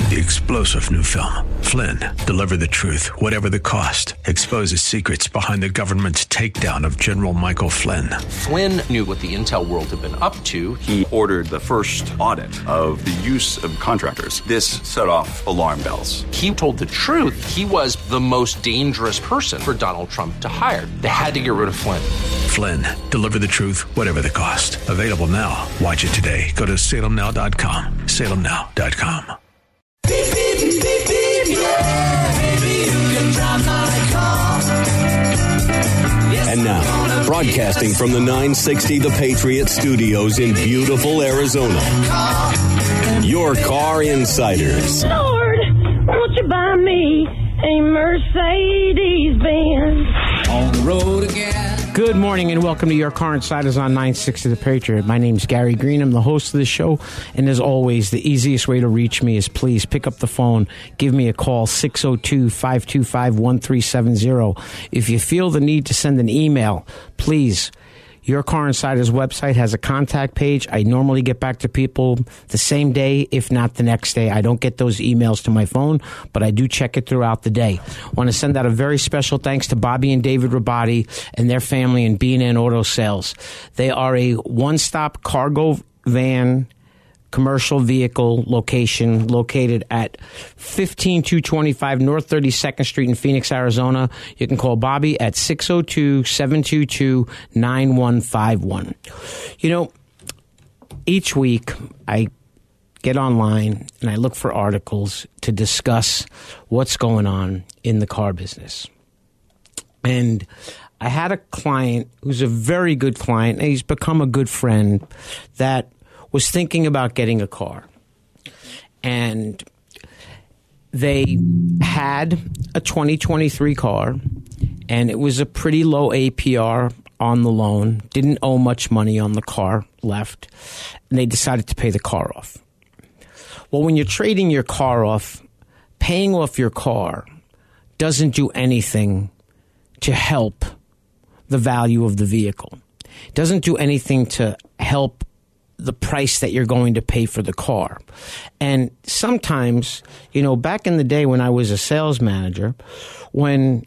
the explosive new film, Flynn, Deliver the Truth, Whatever the Cost, exposes secrets behind the government's takedown of General Michael Flynn. Flynn knew what the intel world had been up to. He ordered the first audit of the use of contractors. This set off alarm bells. He told the truth. He was the most dangerous person for Donald Trump to hire. They had to get rid of Flynn. Flynn, Deliver the Truth, Whatever the Cost. Available now. Watch it today. Go to salemnow.com. salemnow.com. Beep, beep, beep, beep, yeah. Baby, you can drive my car. Yes, and now, broadcasting from the 960 The Patriot Studios in beautiful Arizona, your Car Insiders. Lord, won't you buy me a Mercedes-Benz? On the road again. Good morning and welcome to Your Car Insiders on 960 The Patriot. My name's Gary Green. I'm the host of the show. And as always, the easiest way to reach me is please pick up the phone. Give me a call, 602-525-1370. If you feel the need to send an email, please. Your Car Insider's website has a contact page. I normally get back to people the same day, if not the next day. I don't get those emails to my phone, but I do check it throughout the day. I want to send out a very special thanks to Bobby and David Rabati and their family in B&N Auto Sales. They are a one-stop cargo van commercial vehicle location located at 15225 North 32nd Street in Phoenix, Arizona. You can call Bobby at 602-722-9151. You know, each week I get online and I look for articles to discuss what's going on in the car business. And I had a client who's a very good client, and he's become a good friend, that was thinking about getting a car. And they had a 2023 car, and it was a pretty low APR on the loan, didn't owe much money on the car left, and they decided to pay the car off. Well, when you're trading your car off, paying off your car doesn't do anything to help the value of the vehicle. It doesn't do anything to help the price that you're going to pay for the car. And sometimes, you know, back in the day when I was a sales manager, when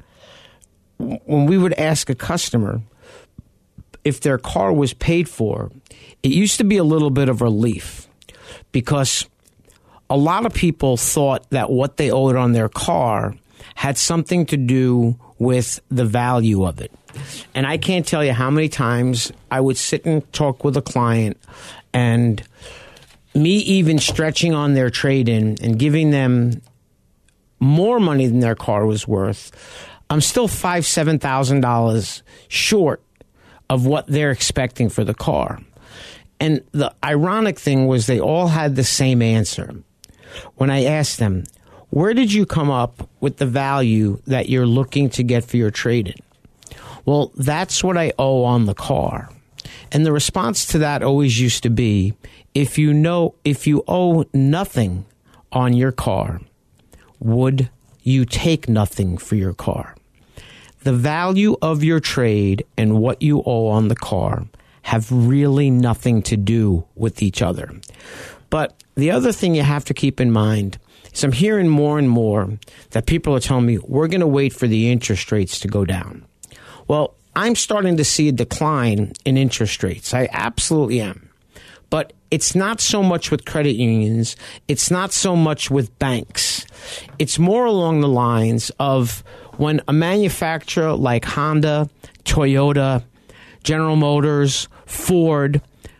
we would ask a customer if their car was paid for, it used to be a little bit of relief, because a lot of people thought that what they owed on their car had something to do with the value of it. And I can't tell you how many times I would sit and talk with a client, and me even stretching on their trade-in and giving them more money than their car was worth, I'm still $5,000, $7,000 short of what they're expecting for the car. And the ironic thing was they all had the same answer. When I asked them, where did you come up with the value that you're looking to get for your trade-in? Well, that's what I owe on the car. And the response to that always used to be, if you owe nothing on your car, would you take nothing for your car? The value of your trade and what you owe on the car have really nothing to do with each other. But the other thing you have to keep in mind is I'm hearing more and more that people are telling me, we're going to wait for the interest rates to go down. Well, I'm starting to see a decline in interest rates. I absolutely am. But it's not so much with credit unions. It's not so much with banks. It's more along the lines of when a manufacturer like Honda, Toyota, General Motors, Ford,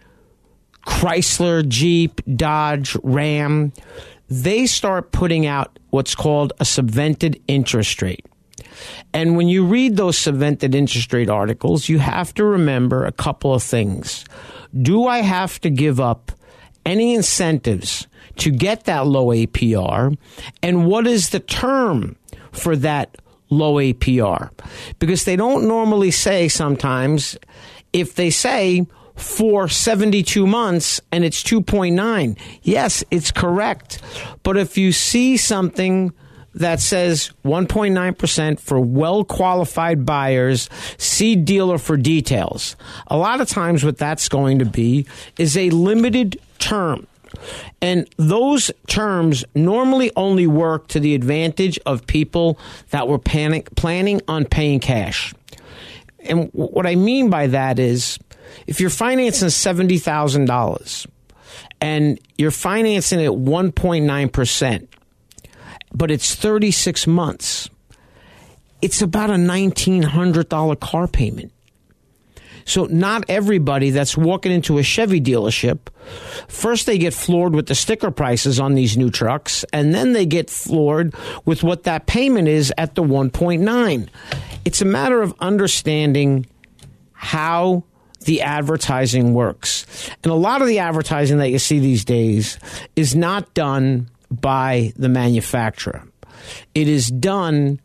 Chrysler, Jeep, Dodge, Ram, they start putting out what's called a subvented interest rate. And when you read those subvented interest rate articles, you have to remember a couple of things. Do I have to give up any incentives to get that low APR? And what is the term for that low APR? Because they don't normally say sometimes, if they say for 72 months and it's 2.9, yes, it's correct. But if you see something that says 1.9% for well-qualified buyers, see dealer for details. A lot of times what that's going to be is a limited term And those terms normally only work to the advantage of people that were planning on paying cash. And what I mean by that is, if you're financing $70,000 and you're financing it 1.9%, but it's 36 months, it's about a $1,900 car payment. So not everybody that's walking into a Chevy dealership, first they get floored with the sticker prices on these new trucks, and then they get floored with what that payment is at the 1.9. It's a matter of understanding how the advertising works. And a lot of the advertising that you see these days is not done by the manufacturer. It is done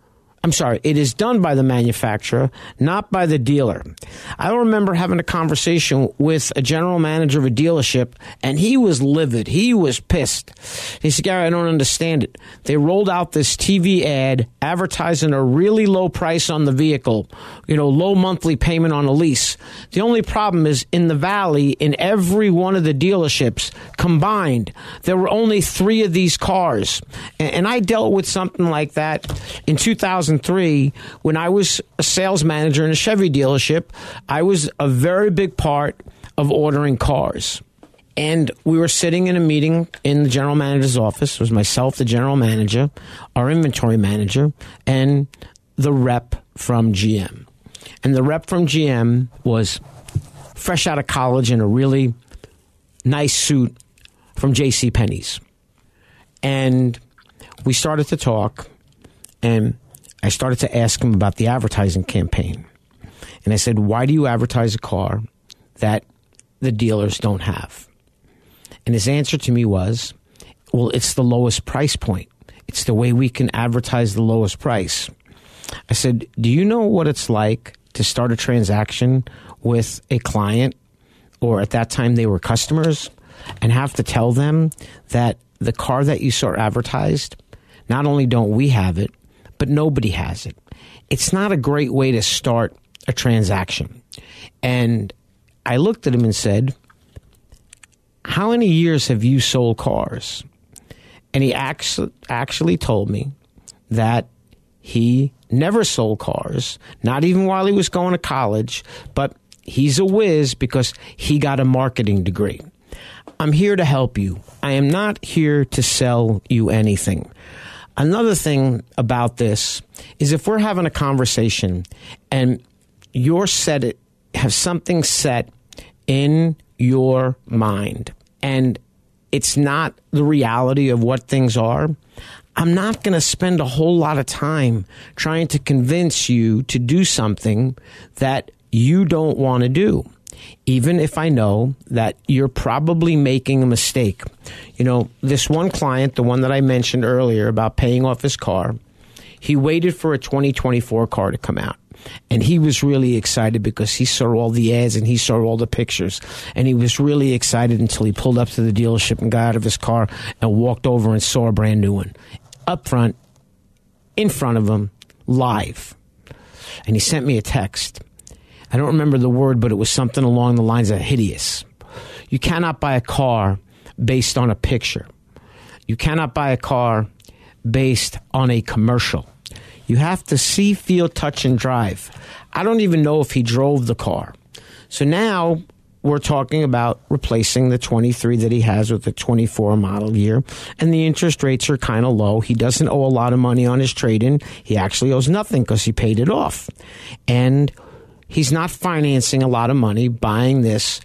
by the manufacturer, not by the dealer. I remember having a conversation with a general manager of a dealership, and he was livid. He was pissed. He said, Gary, I don't understand it. They rolled out this TV ad advertising a really low price on the vehicle, low monthly payment on a lease. The only problem is in the Valley, in every one of the dealerships combined, there were only 3 of these cars. And I dealt with something like that in 2003 when I was a sales manager in a Chevy dealership. I was a very big part of ordering cars. And we were sitting in a meeting in the general manager's office. It was myself, the general manager, our inventory manager, and the rep from GM. And the rep from GM was fresh out of college in a really nice suit from JCPenney's. And we started to talk, and I started to ask him about the advertising campaign. And I said, why do you advertise a car that the dealers don't have? And his answer to me was, well, it's the lowest price point. It's the way we can advertise the lowest price. I said, do you know what it's like to start a transaction with a client, or at that time they were customers, and have to tell them that the car that you saw advertised, not only don't we have it, but nobody has it. It's not a great way to start a transaction. And I looked at him and said, how many years have you sold cars? And he actually told me that he never sold cars, not even while he was going to college, but he's a whiz because he got a marketing degree. I'm here to help you. I am not here to sell you anything. Another thing about this is if we're having a conversation and have something set in your mind and it's not the reality of what things are, I'm not going to spend a whole lot of time trying to convince you to do something that you don't want to do, even if I know that you're probably making a mistake. This one client, the one that I mentioned earlier about paying off his car, he waited for a 2024 car to come out. And he was really excited because he saw all the ads and he saw all the pictures. And he was really excited until he pulled up to the dealership and got out of his car and walked over and saw a brand new one. Up front, in front of him, live. And he sent me a text. I don't remember the word, but it was something along the lines of hideous. You cannot buy a car based on a picture. You cannot buy a car based on a commercial. You have to see, feel, touch, and drive. I don't even know if he drove the car. So now we're talking about replacing the 23 that he has with the 24 model year, and the interest rates are kind of low. He doesn't owe a lot of money on his trade-in. He actually owes nothing because he paid it off. And he's not financing a lot of money buying this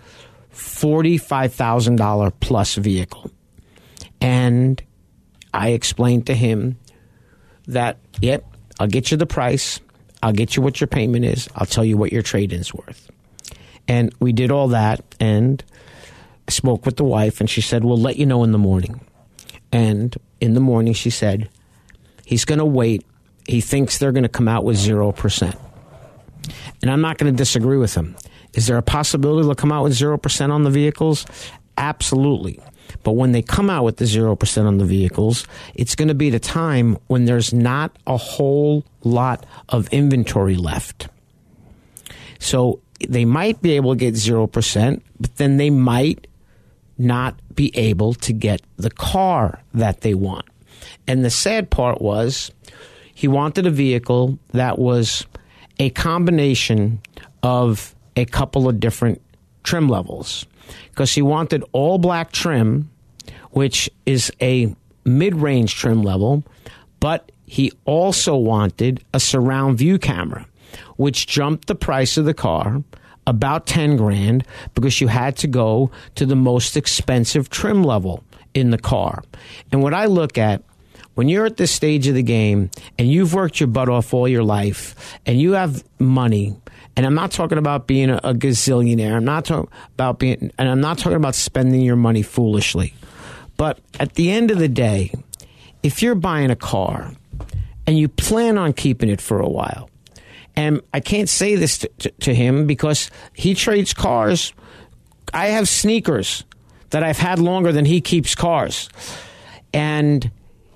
$45,000 plus vehicle. And I explained to him that, yep, I'll get you the price. I'll get you what your payment is. I'll tell you what your trade-in's worth. And we did all that, and I spoke with the wife, and she said, we'll let you know in the morning. And in the morning, she said, he's going to wait. He thinks they're going to come out with 0%. And I'm not going to disagree with him. Is there a possibility they'll come out with 0% on the vehicles? Absolutely. But when they come out with the 0% on the vehicles, it's going to be the time when there's not a whole lot of inventory left. So they might be able to get 0%, but then they might not be able to get the car that they want. And the sad part was he wanted a vehicle that was a combination of a couple of different trim levels, because he wanted all black trim, which is a mid-range trim level, but he also wanted a surround view camera, which jumped the price of the car about $10,000 because you had to go to the most expensive trim level in the car. And what I look at, when you're at this stage of the game and you've worked your butt off all your life and you have money, and I'm not talking about being a gazillionaire, I'm not talking about spending your money foolishly. But at the end of the day, if you're buying a car and you plan on keeping it for a while, and I can't say this to him because he trades cars. I have sneakers that I've had longer than he keeps cars. And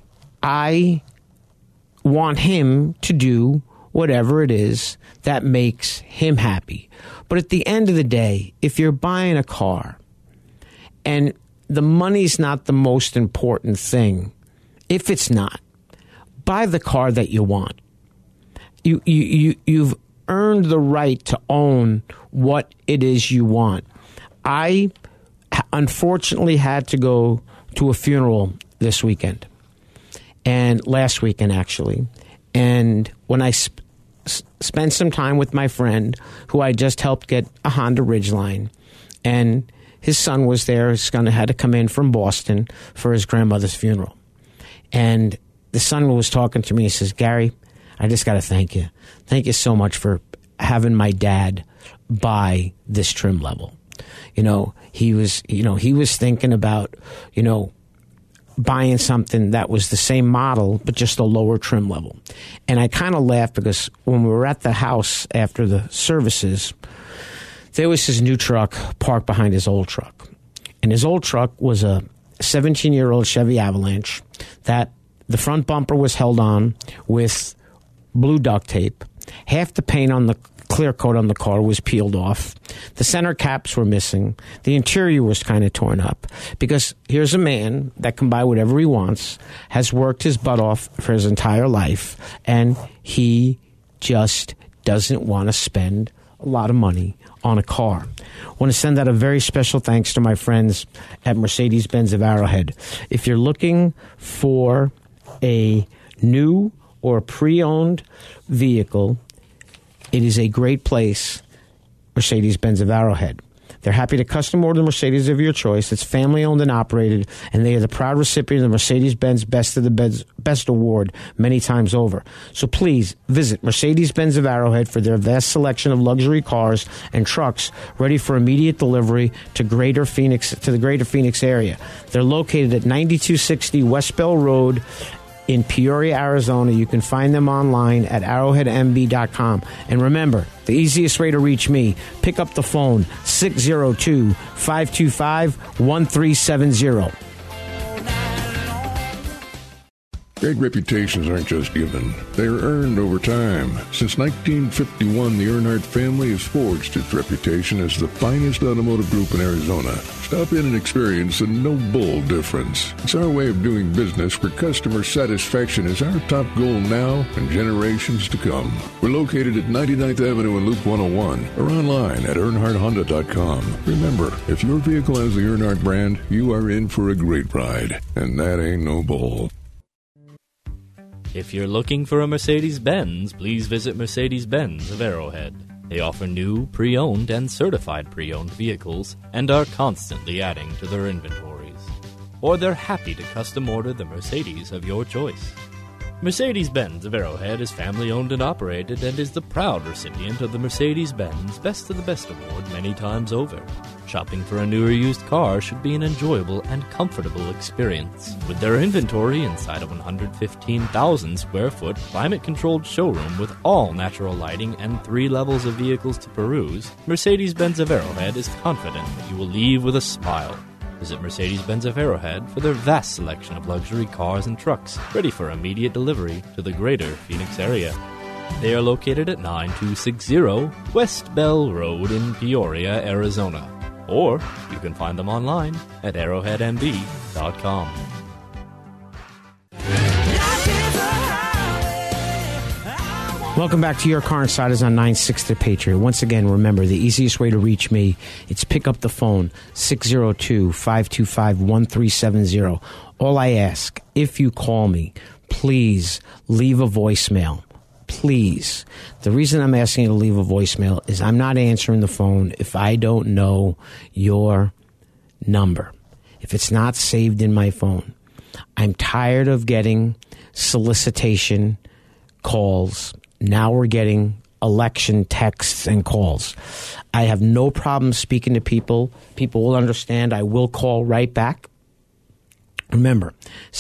I want him to do whatever it is that makes him happy. But at the end of the day, if you're buying a car and the money's not the most important thing, if it's not, buy the car that you want. You've earned the right to own what it is you want. I unfortunately had to go to a funeral this weekend, and last weekend actually. And when I spent some time with my friend who I just helped get a Honda Ridgeline, and his son was there. His son had to come in from Boston for his grandmother's funeral. And the son was talking to me. He says, "Gary, I just got to thank you. Thank you so much for having my dad buy this trim level." He was thinking about, buying something that was the same model, but just a lower trim level. And I kind of laughed because when we were at the house after the services, there was his new truck parked behind his old truck. And his old truck was a 17-year-old Chevy Avalanche that the front bumper was held on with blue duct tape. Half the paint on the clear coat on the car was peeled off. The center caps were missing. The interior was kind of torn up. Because here's a man that can buy whatever he wants, has worked his butt off for his entire life, and he just doesn't want to spend a lot of money on a car. I want to send out a very special thanks to my friends at Mercedes-Benz of Arrowhead. If you're looking for a new or pre-owned vehicle, it is a great place, Mercedes-Benz of Arrowhead. They're happy to custom order the Mercedes of your choice. It's family-owned and operated, and they are the proud recipient of the Mercedes-Benz Best Award many times over. So please visit Mercedes-Benz of Arrowhead for their vast selection of luxury cars and trucks ready for immediate delivery to the Greater Phoenix area. They're located at 9260 West Bell Road in Peoria, Arizona. You can find them online at arrowheadmb.com. And remember, the easiest way to reach me, pick up the phone, 602-525-1370. Great reputations aren't just given. They are earned over time. Since 1951, the Earnhardt family has forged its reputation as the finest automotive group in Arizona. Stop in and experience the no-bull difference. It's our way of doing business where customer satisfaction is our top goal now and generations to come. We're located at 99th Avenue and Loop 101 or online at EarnhardtHonda.com. Remember, if your vehicle has the Earnhardt brand, you are in for a great ride. And that ain't no bull. If you're looking for a Mercedes-Benz, please visit Mercedes-Benz of Arrowhead. They offer new, pre-owned, and certified pre-owned vehicles and are constantly adding to their inventories. Or they're happy to custom order the Mercedes of your choice. Mercedes-Benz of Arrowhead is family-owned and operated and is the proud recipient of the Mercedes-Benz Best of the Best Award many times over. Shopping for a new or used car should be an enjoyable and comfortable experience. With their inventory inside a 115,000 square foot climate-controlled showroom with all natural lighting and 3 levels of vehicles to peruse, Mercedes-Benz of Arrowhead is confident that you will leave with a smile. Visit Mercedes-Benz of Arrowhead for their vast selection of luxury cars and trucks ready for immediate delivery to the greater Phoenix area. They are located at 9260 West Bell Road in Peoria, Arizona. or you can find them online at arrowheadmb.com. Welcome back to Your Car Insiders on 960 The Patriot. Once again, remember, the easiest way to reach me, it's pick up the phone, 602-525-1370. All I ask, if you call me, please leave a voicemail. Please. The reason I'm asking you to leave a voicemail is I'm not answering the phone if I don't know your number, if it's not saved in my phone. I'm tired of getting solicitation calls. Now we're getting election texts and calls. I have no problem speaking to people. People will understand. I will call right back. Remember,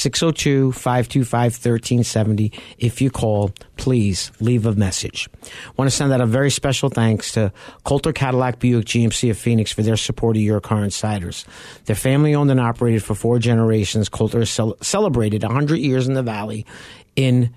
602-525-1370. If you call, please leave a message. I want to send out a very special thanks to Coulter Cadillac Buick GMC of Phoenix for their support of Your Car Insiders. They're family owned and operated for 4 generations. Coulter celebrated 100 years in the Valley in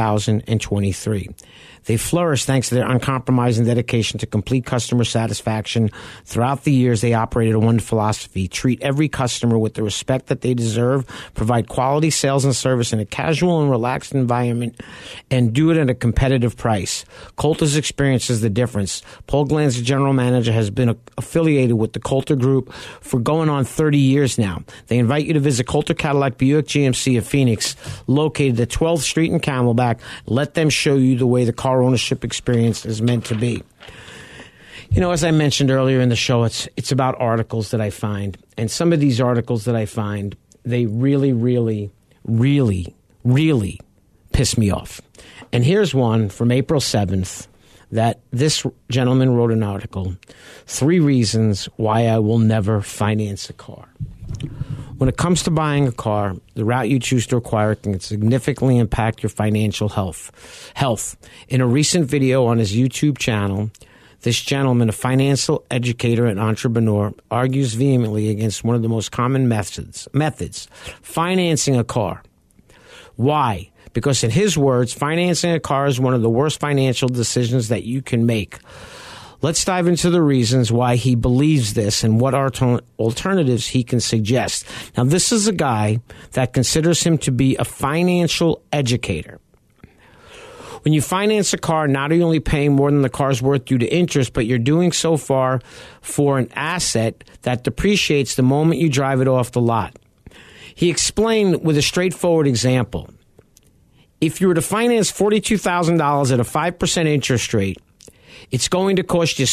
2023. They flourished thanks to their uncompromising dedication to complete customer satisfaction. Throughout the years, they operated on one philosophy: treat every customer with the respect that they deserve, provide quality sales and service in a casual and relaxed environment, and do it at a competitive price. Coulter's experience is the difference. Paul Glanz, the general manager, has been affiliated with the Coulter Group for going on 30 years now. They invite you to visit Coulter Cadillac Buick GMC of Phoenix, located at 12th Street in Camelback. Let them show you the way the car ownership experience is meant to be. You know, as I mentioned earlier in the show, it's about articles that I find. And some of these articles that I find, they really, really, really, really piss me off. And here's one from April 7th that this gentleman wrote an article, 3 reasons why I will never finance a car. When it comes to buying a car, the route you choose to acquire can significantly impact your financial health. In a recent video on his YouTube channel, this gentleman, a financial educator and entrepreneur, argues vehemently against one of the most common methods, financing a car. Why? Because in his words, financing a car is one of the worst financial decisions that you can make. Let's dive into the reasons why he believes this and what alternatives he can suggest. Now, this is a guy that considers him to be a financial educator. When you finance a car, not only paying more than the car's worth due to interest, but you're doing so for an asset that depreciates the moment you drive it off the lot. He explained with a straightforward example. If you were to finance $42,000 at a 5% interest rate, it's going to cost you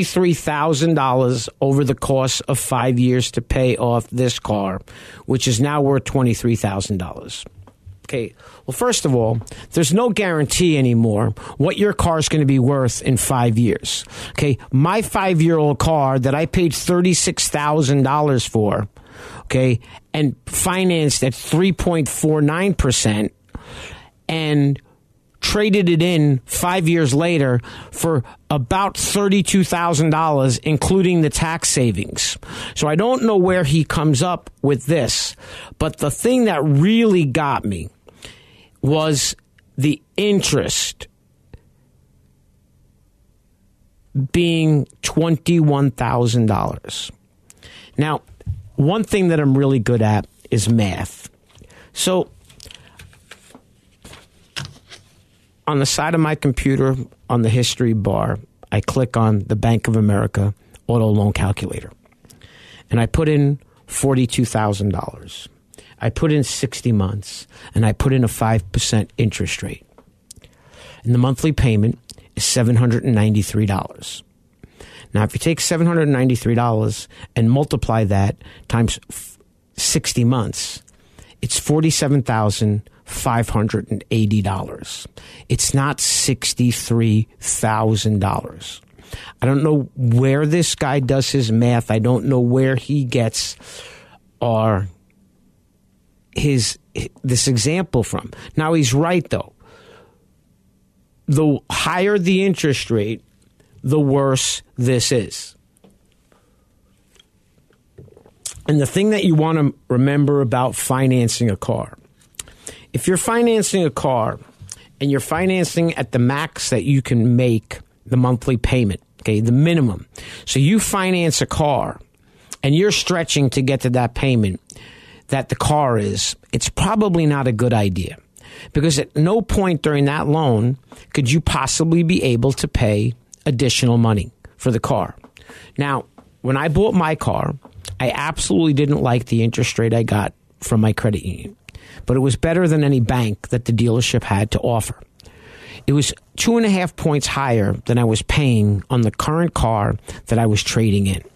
$63,000 over the course of 5 years to pay off this car, which is now worth $23,000. Okay, well, first of all, there's no guarantee anymore what your car is going to be worth in 5 years. Okay, my 5-year-old car that I paid $36,000 for, okay, and financed at 3.49%, and traded it in 5 years later for about $32,000, including the tax savings. So I don't know where he comes up with this, but the thing that really got me was the interest being $21,000. Now, one thing that I'm really good at is math. So on the side of my computer, on the history bar, I click on the Bank of America auto loan calculator. And I put in $42,000. I put in 60 months, and I put in a 5% interest rate. And the monthly payment is $793. Now, if you take $793 and multiply that times 60 months, it's $47,580. It's not $63,000. I don't know where this guy does his math. I don't know where he gets this example from. Now, he's right, though. The higher the interest rate, the worse this is. And the thing that you want to remember about financing a car, if you're financing a car and you're financing at the max that you can make the monthly payment, okay, the minimum. So you finance a car and you're stretching to get to that payment that the car is, it's probably not a good idea. Because at no point during that loan could you possibly be able to pay additional money for the car. Now, when I bought my car, I absolutely didn't like the interest rate I got from my credit union. But it was better than any bank that the dealership had to offer. It was 2.5 points higher than I was paying on the current car that I was trading in.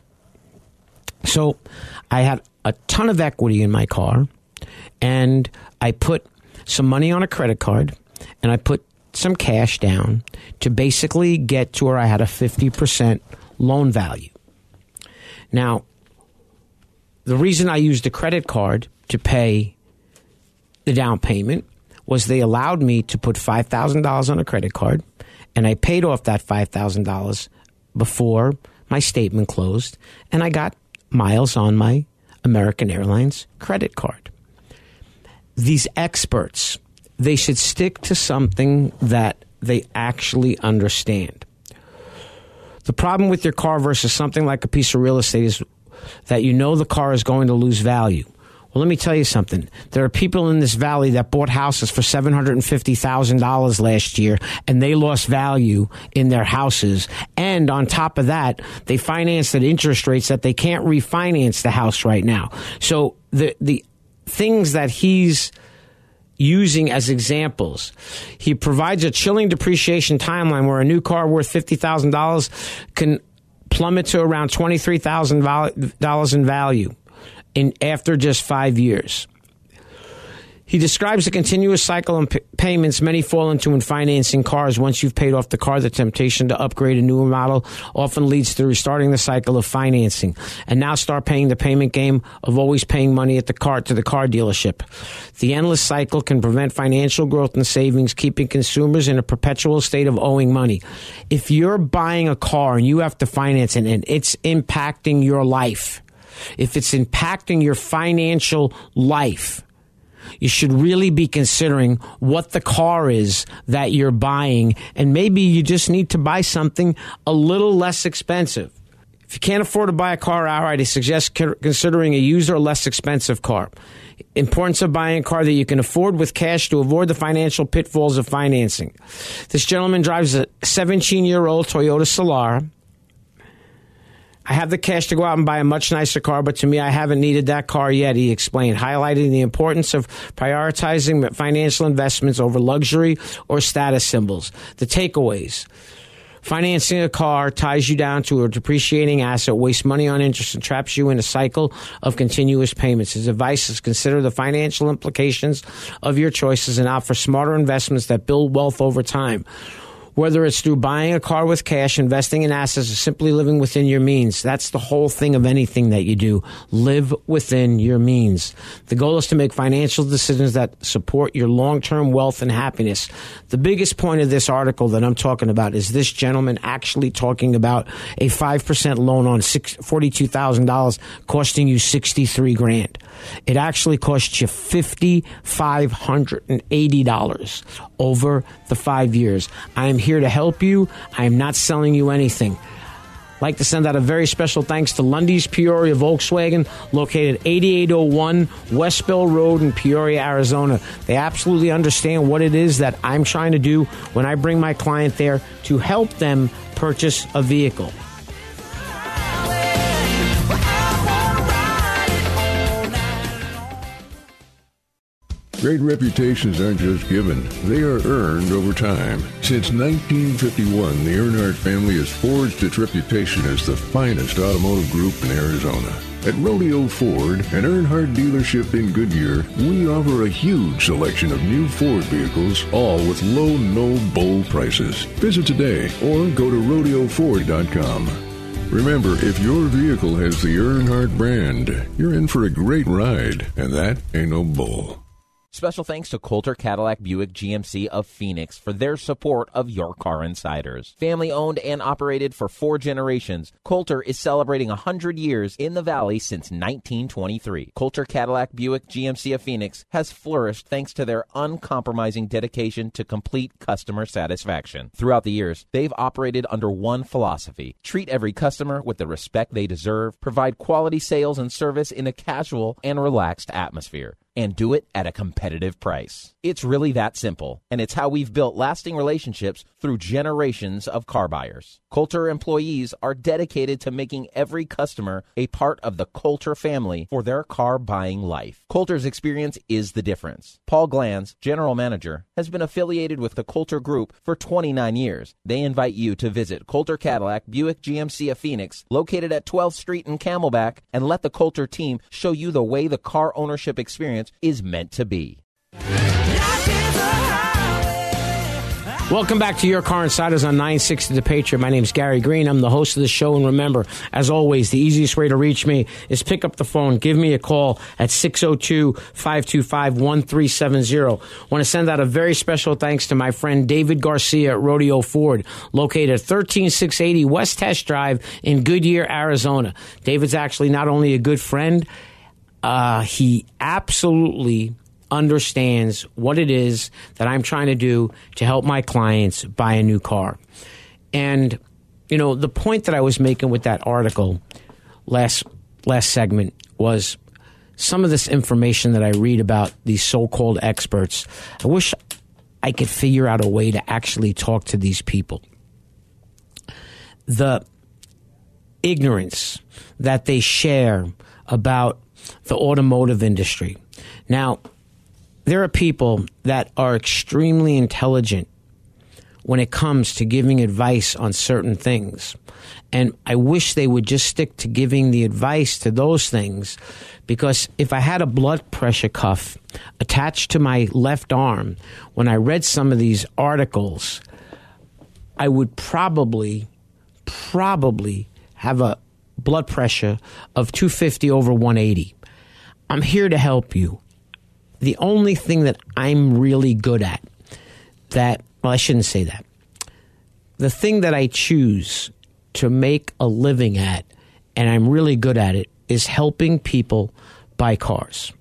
So I had a ton of equity in my car, and I put some money on a credit card, and I put some cash down to basically get to where I had a 50% loan value. Now, the reason I used the credit card to pay the down payment was they allowed me to put $5,000 on a credit card, and I paid off that $5,000 before my statement closed, and I got miles on my American Airlines credit card. These experts, they should stick to something that they actually understand. The problem with your car versus something like a piece of real estate is that you know the car is going to lose value. Well, let me tell you something. There are people in this valley that bought houses for $750,000 last year, and they lost value in their houses. And on top of that, they financed at interest rates that they can't refinance the house right now. So the things that he's using as examples, he provides a chilling depreciation timeline where a new car worth $50,000 can plummet to around $23,000 in value after just 5 years. He describes a continuous cycle of payments many fall into in financing cars. Once you've paid off the car, the temptation to upgrade a newer model often leads to restarting the cycle of financing and now start paying the payment game of always paying money to the car dealership. The endless cycle can prevent financial growth and savings, keeping consumers in a perpetual state of owing money. If you're buying a car and you have to finance it and it's impacting your life, if it's impacting your financial life, you should really be considering what the car is that you're buying, and maybe you just need to buy something a little less expensive. If you can't afford to buy a car outright, I suggest considering a used or less expensive car. Importance of buying a car that you can afford with cash to avoid the financial pitfalls of financing. This gentleman drives a 17-year-old Toyota Solara. I have the cash to go out and buy a much nicer car, but to me, I haven't needed that car yet, he explained, highlighting the importance of prioritizing financial investments over luxury or status symbols. The takeaways. Financing a car ties you down to a depreciating asset, wastes money on interest, and traps you in a cycle of continuous payments. His advice is consider the financial implications of your choices and opt for smarter investments that build wealth over time. Whether it's through buying a car with cash, investing in assets, or simply living within your means. That's the whole thing of anything that you do. Live within your means. The goal is to make financial decisions that support your long-term wealth and happiness. The biggest point of this article that I'm talking about is this gentleman actually talking about a 5% loan on $42,000 costing you $63,000. It actually costs you $5,580 over the 5 years. I am here to help you. I am not selling you anything. I'd like to send out a very special thanks to Lundy's Peoria Volkswagen, located 8801 West Bell Road in Peoria, Arizona. They absolutely understand what it is that I'm trying to do when I bring my client there to help them purchase a vehicle. Great reputations aren't just given, they are earned over time. Since 1951, the Earnhardt family has forged its reputation as the finest automotive group in Arizona. At Rodeo Ford, an Earnhardt dealership in Goodyear, we offer a huge selection of new Ford vehicles, all with low, no-bull prices. Visit today or go to rodeoford.com. Remember, if your vehicle has the Earnhardt brand, you're in for a great ride, and that ain't no bull. Special thanks to Coulter Cadillac Buick GMC of Phoenix for their support of Your Car Insiders. Family owned and operated for 4 generations, Coulter is celebrating 100 years in the Valley since 1923. Coulter Cadillac Buick GMC of Phoenix has flourished thanks to their uncompromising dedication to complete customer satisfaction. Throughout the years, they've operated under one philosophy: treat every customer with the respect they deserve, provide quality sales and service in a casual and relaxed atmosphere, and do it at a competitive price. It's really that simple, and it's how we've built lasting relationships through generations of car buyers. Coulter employees are dedicated to making every customer a part of the Coulter family for their car buying life. Coulter's experience is the difference. Paul Glanz, general manager, has been affiliated with the Coulter Group for 29 years. They invite you to visit Coulter Cadillac Buick GMC of Phoenix, located at 12th Street in Camelback, and let the Coulter team show you the way the car ownership experience is meant to be. Welcome back to Your Car Insiders on 960 The Patriot. My name's Gary Green. I'm the host of the show. And remember, as always, the easiest way to reach me is pick up the phone. Give me a call at 602-525-1370. Want to send out a very special thanks to my friend David Garcia at Rodeo Ford, located at 13680 West Test Drive in Goodyear, Arizona. David's actually not only a good friend, he absolutely understands what it is that I'm trying to do to help my clients buy a new car. And, you know, the point that I was making with that article last segment was some of this information that I read about these so-called experts. I wish I could figure out a way to actually talk to these people. The ignorance that they share about the automotive industry. Now, there are people that are extremely intelligent when it comes to giving advice on certain things. And I wish they would just stick to giving the advice to those things, because if I had a blood pressure cuff attached to my left arm, when I read some of these articles, I would probably have a blood pressure of 250 over 180. I'm here to help you. The only thing that I'm really good at, I shouldn't say that. The thing that I choose to make a living at, and I'm really good at it, is helping people buy cars.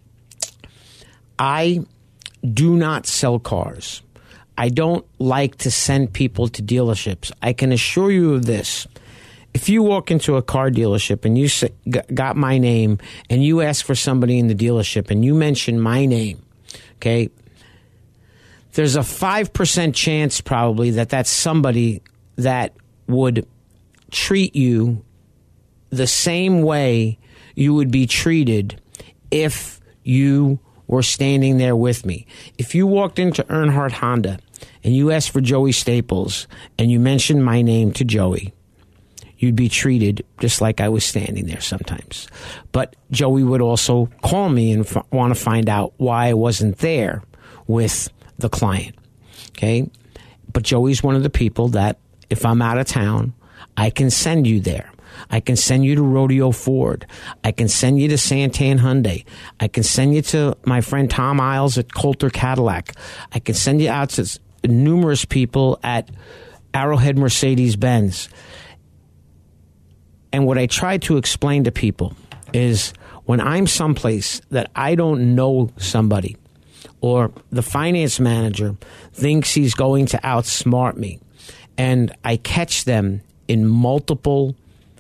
I do not sell cars. I don't like to send people to dealerships. I can assure you of this. If you walk into a car dealership and you got my name and you ask for somebody in the dealership and you mention my name, okay, there's a 5% chance probably that that's somebody that would treat you the same way you would be treated if you were standing there with me. If you walked into Earnhardt Honda and you asked for Joey Staples and you mentioned my name to Joey, you'd be treated just like I was standing there sometimes. But Joey would also call me and want to find out why I wasn't there with the client. Okay? But Joey's one of the people that if I'm out of town, I can send you there. I can send you to Rodeo Ford. I can send you to Santan Hyundai. I can send you to my friend Tom Isles at Coulter Cadillac. I can send you out to numerous people at Arrowhead Mercedes-Benz. And what I try to explain to people is when I'm someplace that I don't know somebody, or the finance manager thinks he's going to outsmart me, and I catch them in multiple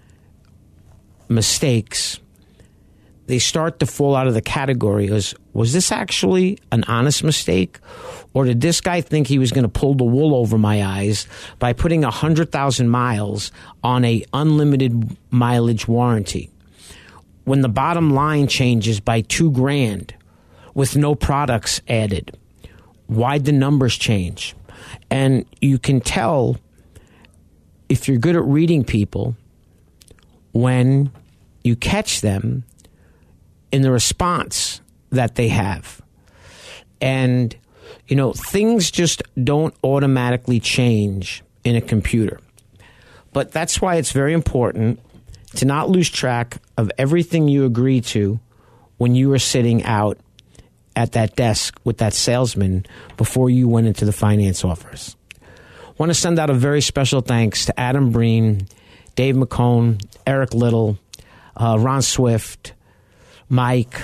mistakes, they start to fall out of the category as, was this actually an honest mistake? Or did this guy think he was going to pull the wool over my eyes by putting 100,000 miles on a unlimited mileage warranty? When the bottom line changes by $2,000 with no products added, why'd the numbers change? And you can tell if you're good at reading people when you catch them in the response that they have. And, you know, things just don't automatically change in a computer. But that's why it's very important to not lose track of everything you agree to when you are sitting out at that desk with that salesman before you went into the finance office. I want to send out a very special thanks to Adam Breen, Dave McCone, Eric Little, Ron Swift, Mike.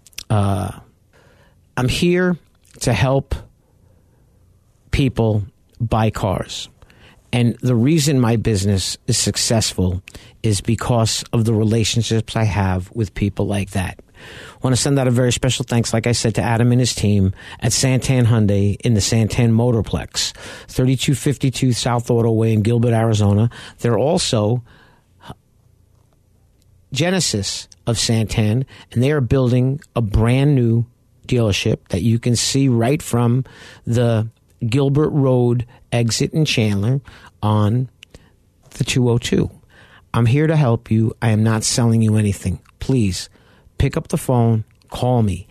I'm here to help people buy cars. And the reason my business is successful is because of the relationships I have with people like that. I want to send out a very special thanks, like I said, to Adam and his team at Santan Hyundai in the Santan Motorplex, 3252 South Auto Way in Gilbert, Arizona. They're also Genesis of Santan, and they are building a brand new dealership that you can see right from the Gilbert Road exit in Chandler on the 202. I'm here to help you. I am not selling you anything. Please pick up the phone, call me,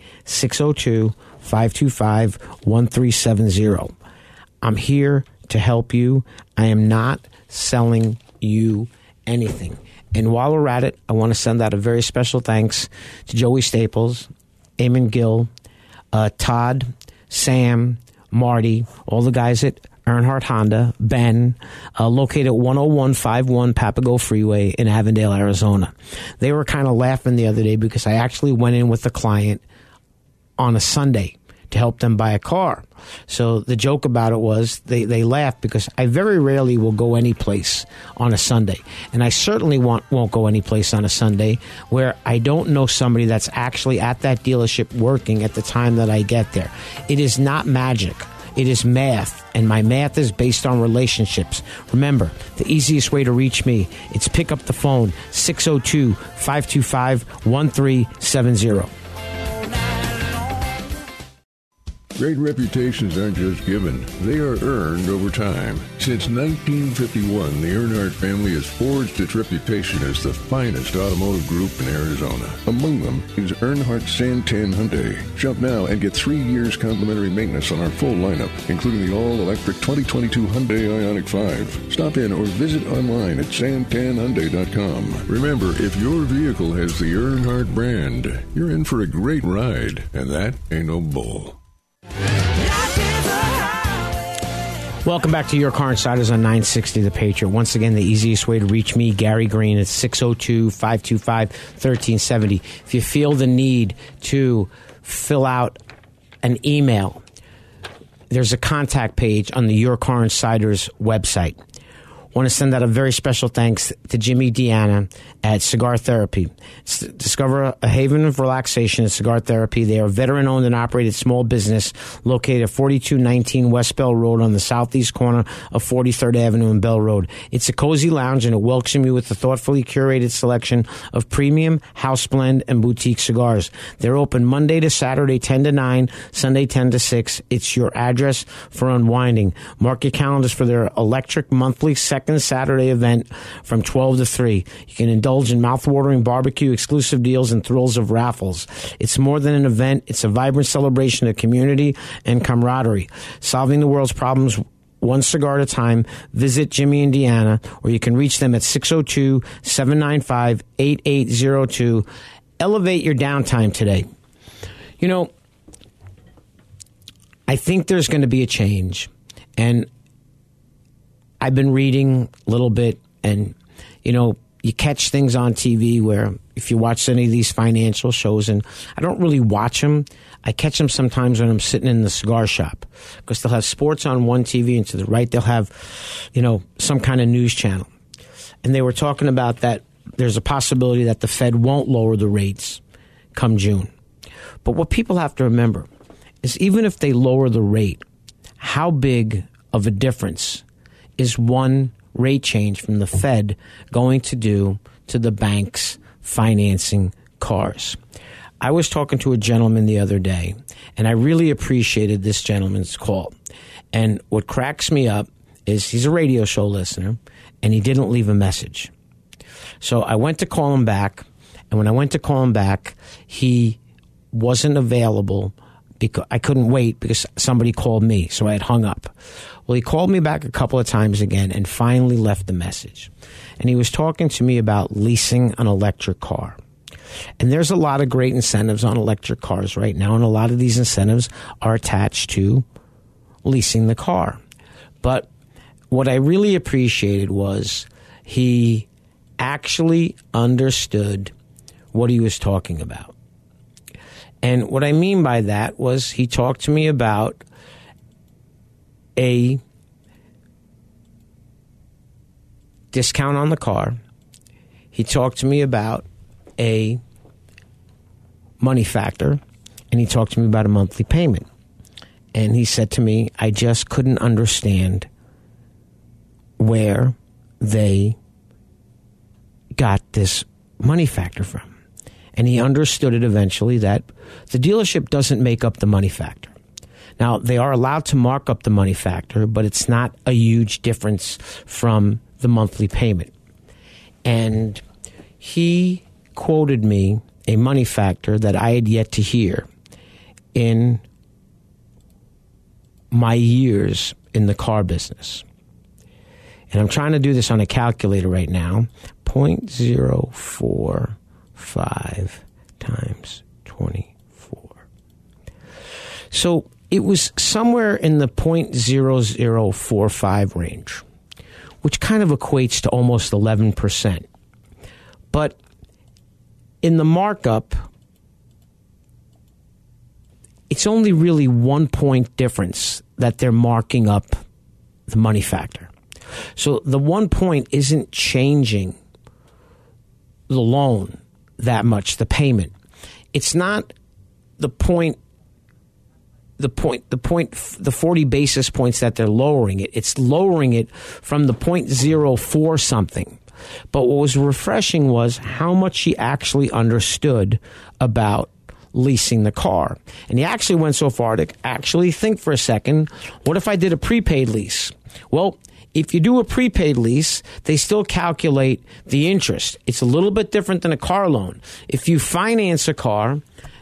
602-525-1370. I'm here to help you. I am not selling you anything. And while we're at it, I want to send out a very special thanks to Joey Staples, Eamon Gill, Todd, Sam, Marty, all the guys at Earnhardt Honda, Ben, located at 10151 Papago Freeway in Avondale, Arizona. They were kind of laughing the other day because I actually went in with a client on a Sunday to help them buy a car. So the joke about it was they laughed because I very rarely will go any place on a Sunday. And I certainly won't go any place on a Sunday where I don't know somebody that's actually at that dealership working at the time that I get there. It is not magic. It is math, and my math is based on relationships. Remember, the easiest way to reach me, it's pick up the phone, 602-525-1370. Great reputations aren't just given, they are earned over time. Since 1951, the Earnhardt family has forged its reputation as the finest automotive group in Arizona. Among them is Earnhardt Santan Hyundai. Shop now and get 3 years complimentary maintenance on our full lineup, including the all-electric 2022 Hyundai Ioniq 5. Stop in or visit online at santanhyundai.com. Remember, if your vehicle has the Earnhardt brand, you're in for a great ride, and that ain't no bull. Welcome back to Your Car Insiders on 960 The Patriot. Once again, the easiest way to reach me, Gary Green, is 602-525-1370. If you feel the need to fill out an email, there's a contact page on the Your Car Insiders website. I want to send out a very special thanks to Jimmy Deanna at Cigar Therapy. Discover a haven of relaxation at Cigar Therapy. They are a veteran-owned and operated small business located at 4219 West Bell Road on the southeast corner of 43rd Avenue and Bell Road. It's a cozy lounge, and it welcomes you with a thoughtfully curated selection of premium, house blend, and boutique cigars. They're open Monday to Saturday, 10 to 9, Sunday, 10 to 6. It's your address for unwinding. Mark your calendars for their electric monthly second Saturday event from 12 to 3. You can indulge in mouth-watering barbecue, exclusive deals, and thrills of raffles. It's more than an event. It's a vibrant celebration of community and camaraderie. Solving the world's problems one cigar at a time. Visit Jimmy and Deanna, or you can reach them at 602-795-8802. Elevate your downtime today. You know, I think there's going to be a change, and I've been reading a little bit, and, you know, you catch things on TV where if you watch any of these financial shows, and I don't really watch them, I catch them sometimes when I'm sitting in the cigar shop, because they'll have sports on one TV, and to the right they'll have, you know, some kind of news channel. And they were talking about that there's a possibility that the Fed won't lower the rates come June. But what people have to remember is even if they lower the rate, how big of a difference is one rate change from the Fed going to do to the banks financing cars? I was talking to a gentleman the other day, and I really appreciated this gentleman's call. And what cracks me up is he's a radio show listener, and he didn't leave a message. So I went to call him back, and when I went to call him back, he wasn't available because I couldn't wait because somebody called me, so I had hung up. Well, he called me back a couple of times again and finally left the message. And he was talking to me about leasing an electric car. And there's a lot of great incentives on electric cars right now, and a lot of these incentives are attached to leasing the car. But what I really appreciated was he actually understood what he was talking about. And what I mean by that was he talked to me about a discount on the car. He talked to me about a money factor, and he talked to me about a monthly payment. And he said to me, I just couldn't understand where they got this money factor from. And he understood it eventually that the dealership doesn't make up the money factor. Now, they are allowed to mark up the money factor, but it's not a huge difference from the monthly payment. And he quoted me a money factor that I had yet to hear in my years in the car business. And I'm trying to do this on a calculator right now. 0.045 times 24. So it was somewhere in the 0.0045 range, which kind of equates to almost 11%. But in the markup, it's only really 1 point difference that they're marking up the money factor. So the 1 point isn't changing the loan that much, the payment. It's not the 40 basis points that they're lowering it. It's lowering it from the 0.04 something. But what was refreshing was how much he actually understood about leasing the car. And he actually went so far to actually think for a second, what if I did a prepaid lease? Well, if you do a prepaid lease, they still calculate the interest. It's a little bit different than a car loan. If you finance a car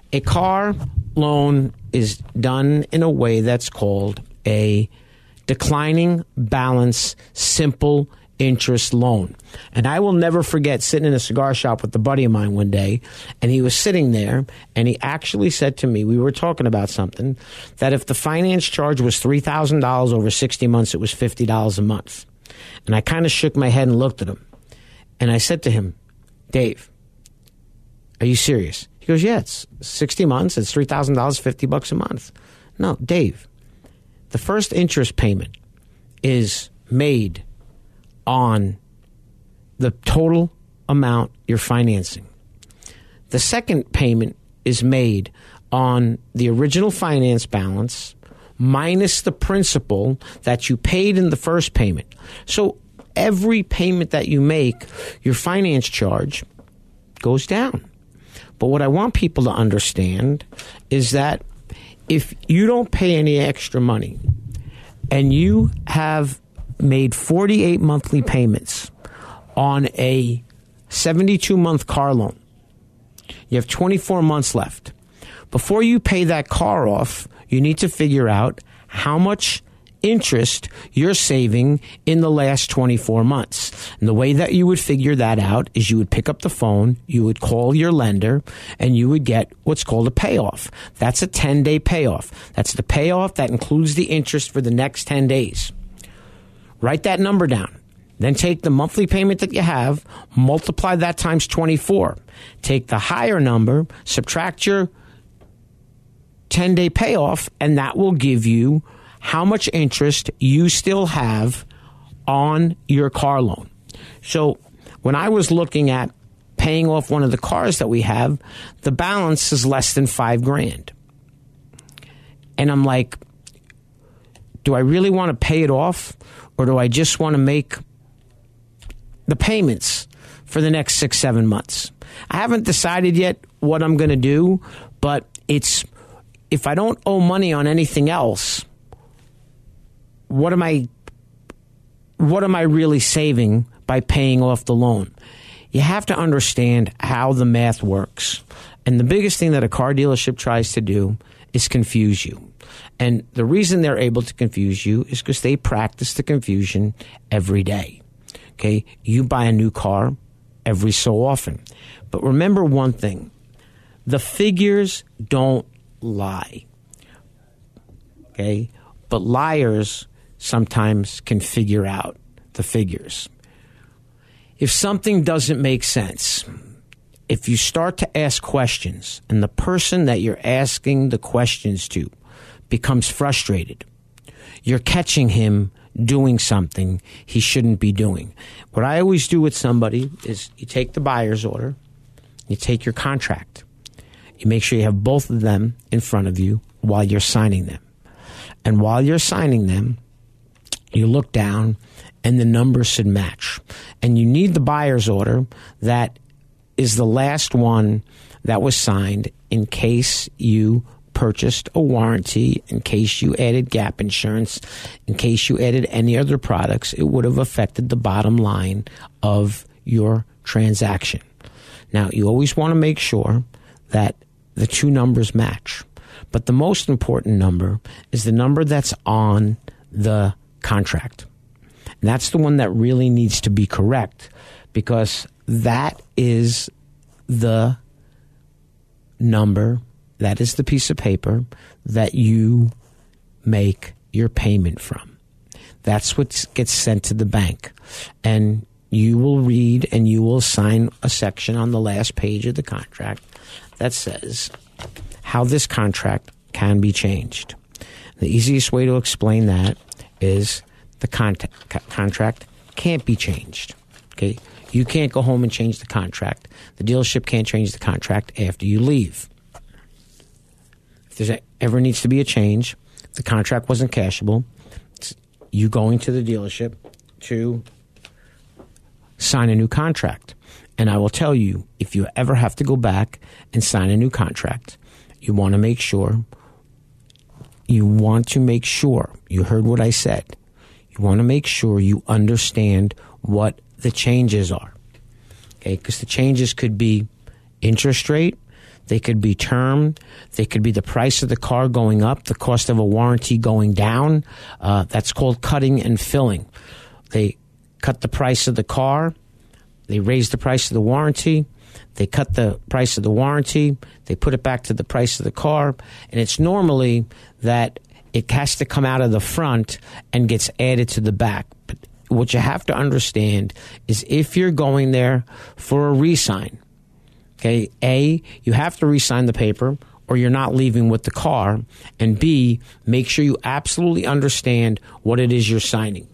loan is done in a way that's called a declining balance simple interest loan. And I will never forget sitting in a cigar shop with a buddy of mine one day, and he was sitting there, and he actually said to me, we were talking about something, that if the finance charge was $3,000 over 60 months, it was $50 a month. And I kind of shook my head and looked at him. And I said to him, Dave, are you serious? He goes, yeah, it's 60 months, it's $3,000, $50 a month. No, Dave, the first interest payment is made on the total amount you're financing. The second payment is made on the original finance balance minus the principal that you paid in the first payment. So every payment that you make, your finance charge goes down. But what I want people to understand is that if you don't pay any extra money and you have made 48 monthly payments on a 72-month car loan, you have 24 months left. Before you pay that car off, you need to figure out how much interest you're saving in the last 24 months. And the way that you would figure that out is you would pick up the phone, you would call your lender, and you would get what's called a payoff. That's a 10-day payoff. That's the payoff that includes the interest for the next 10 days. Write that number down. Then take the monthly payment that you have, multiply that times 24. Take the higher number, subtract your 10-day payoff, and that will give you how much interest you still have on your car loan. So when I was looking at paying off one of the cars that we have, the balance is less than $5,000. And I'm like, do I really want to pay it off, or do I just want to make the payments for the next 6-7 months? I haven't decided yet what I'm going to do, but it's, if I don't owe money on anything else, what am I really saving by paying off the loan? You have to understand how the math works. And the biggest thing that a car dealership tries to do is confuse you. And the reason they're able to confuse you is because they practice the confusion every day. Okay? You buy a new car, every so often. But remember one thing. The figures don't lie. Okay? But liars sometimes can figure out the figures. If something doesn't make sense, if you start to ask questions and the person that you're asking the questions to becomes frustrated, you're catching him doing something he shouldn't be doing. What I always do with somebody is you take the buyer's order, you take your contract, you make sure you have both of them in front of you while you're signing them. And while you're signing them, you look down and the numbers should match. And you need the buyer's order that is the last one that was signed in case you purchased a warranty, in case you added gap insurance, in case you added any other products. It would have affected the bottom line of your transaction. Now, you always want to make sure that the two numbers match. But the most important number is the number that's on the contract. And that's the one that really needs to be correct, because that is the number, that is the piece of paper that you make your payment from. That's what gets sent to the bank. And you will read and you will sign a section on the last page of the contract that says how this contract can be changed. The easiest way to explain that is the contract can't be changed. Okay? You can't go home and change the contract. The dealership can't change the contract after you leave. If there ever needs to be a change, if the contract wasn't cashable, it's you going to the dealership to sign a new contract. And I will tell you, if you ever have to go back and sign a new contract, you want to make sure, you heard what I said, you want to make sure you understand what the changes are. Okay, because the changes could be interest rate, they could be term, they could be the price of the car going up, the cost of a warranty going down. That's called cutting and filling. They cut the price of the car, they raise the price of the warranty, they cut the price of the warranty, they put it back to the price of the car, and it's normally that it has to come out of the front and gets added to the back. But what you have to understand is if you're going there for a re-sign, okay, A, you have to re-sign the paper or you're not leaving with the car, and B, make sure you absolutely understand what it is you're signing.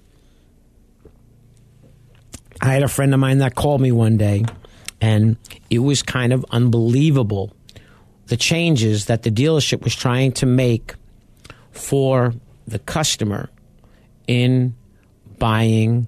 I had a friend of mine that called me one day, and it was kind of unbelievable, the changes that the dealership was trying to make for the customer in buying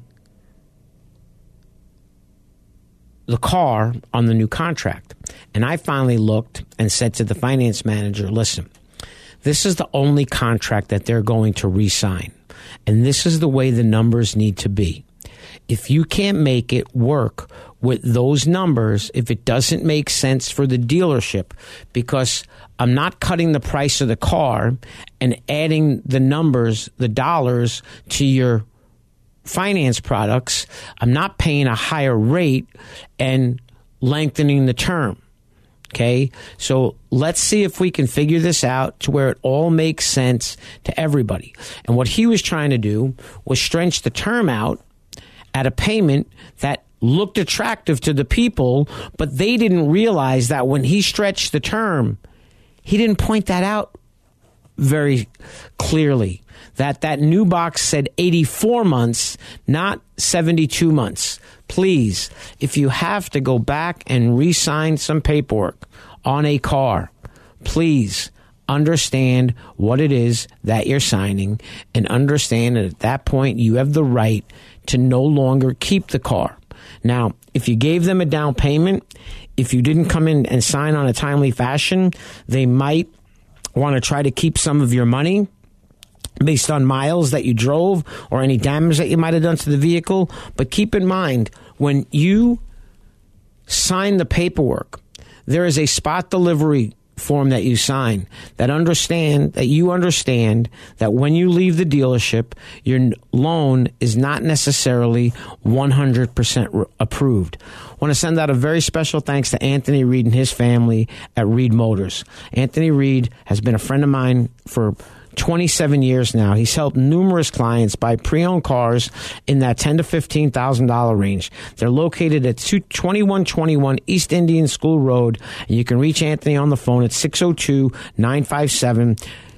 the car on the new contract. And I finally looked and said to the finance manager, listen, this is the only contract that they're going to re-sign, and this is the way the numbers need to be. If you can't make it work with those numbers, if it doesn't make sense for the dealership, because I'm not cutting the price of the car and adding the numbers, the dollars to your finance products, I'm not paying a higher rate and lengthening the term. Okay, so let's see if we can figure this out to where it all makes sense to everybody. And what he was trying to do was stretch the term out at a payment that looked attractive to the people, but they didn't realize that when he stretched the term, he didn't point that out very clearly. That new box said 84 months, not 72 months. Please, if you have to go back and re-sign some paperwork on a car, please understand what it is that you're signing, and understand that at that point you have the right to no longer keep the car. Now, if you gave them a down payment, if you didn't come in and sign on a timely fashion, they might want to try to keep some of your money based on miles that you drove or any damage that you might have done to the vehicle. But keep in mind, when you sign the paperwork, there is a spot delivery form that you sign, that you understand that when you leave the dealership, your loan is not necessarily 100% approved. I want to send out a very special thanks to Anthony Reed and his family at Reed Motors. Anthony Reed has been a friend of mine for 27 years now. He's helped numerous clients buy pre-owned cars in that $10,000 to $15,000 range. They're located at 2121 East Indian School Road, and you can reach Anthony on the phone at 602-957-0721.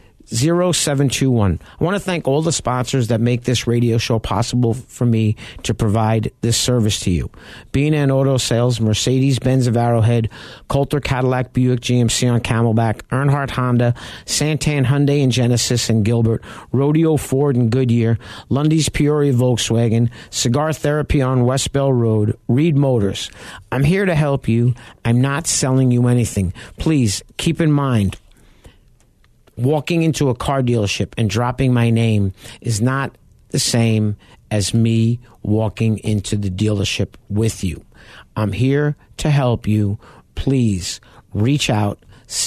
I want to thank all the sponsors that make this radio show possible for me to provide this service to you. B&N Auto Sales, Mercedes-Benz of Arrowhead, Coulter Cadillac Buick GMC on Camelback, Earnhardt Honda, Santan Hyundai and Genesis and Gilbert, Rodeo Ford and Goodyear, Lundy's Peoria Volkswagen, Cigar Therapy on West Bell Road, Reed Motors. I'm here to help you. I'm not selling you anything. Please keep in mind, walking into a car dealership and dropping my name is not the same as me walking into the dealership with you. I'm here to help you. Please reach out,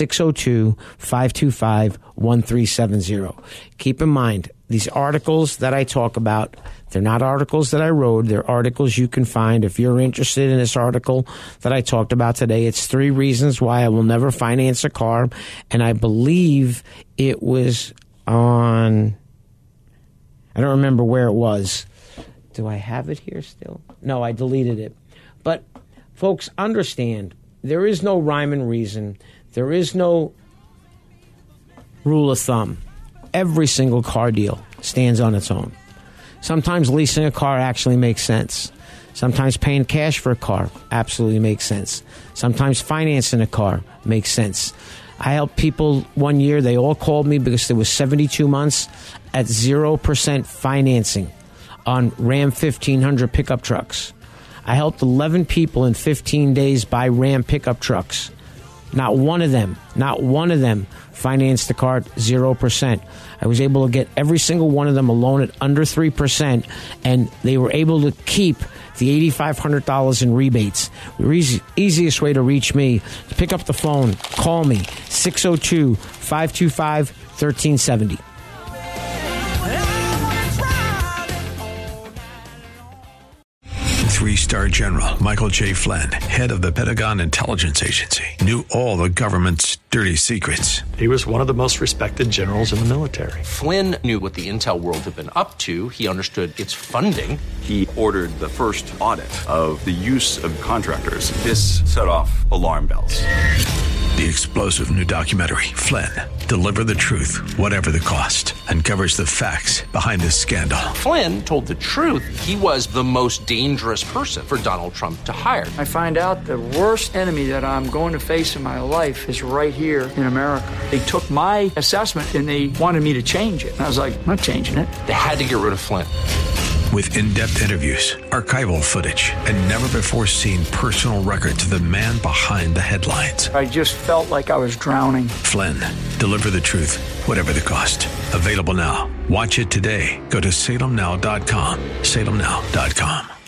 602-525-1370. Keep in mind, these articles that I talk about, they're not articles that I wrote. They're articles you can find. If you're interested in this article that I talked about today, it's 3 reasons why I will never finance a car. And I believe it was on, I don't remember where it was. Do I have it here still? No, I deleted it. But folks, understand, there is no rhyme and reason. There is no rule of thumb. Every single car deal stands on its own. Sometimes leasing a car actually makes sense. Sometimes paying cash for a car absolutely makes sense. Sometimes financing a car makes sense. I helped people one year. They all called me because there was 72 months at 0% financing on Ram 1500 pickup trucks. I helped 11 people in 15 days buy Ram pickup trucks. Not one of them financed the car at 0%. I was able to get every single one of them a loan at under 3%, and they were able to keep the $8,500 in rebates. The easiest way to reach me, to pick up the phone, call me, 602-525-1370. Three-star General Michael J. Flynn, head of the Pentagon Intelligence Agency, knew all the government's dirty secrets. He was one of the most respected generals in the military. Flynn knew what the intel world had been up to. He understood its funding. He ordered the first audit of the use of contractors. This set off alarm bells. The explosive new documentary, Flynn, Deliver the Truth, Whatever the Cost, uncovers the facts behind this scandal. Flynn told the truth. He was the most dangerous person for Donald Trump to hire. I find out the worst enemy that I'm going to face in my life is right here in America. They took my assessment and they wanted me to change it. And I was like, I'm not changing it. They had to get rid of Flynn. With in-depth interviews, archival footage, and never-before-seen personal records of the man behind the headlines. I just felt like I was drowning. Flynn, Deliver the Truth, Whatever the Cost. Available now. Watch it today. Go to salemnow.com. salemnow.com.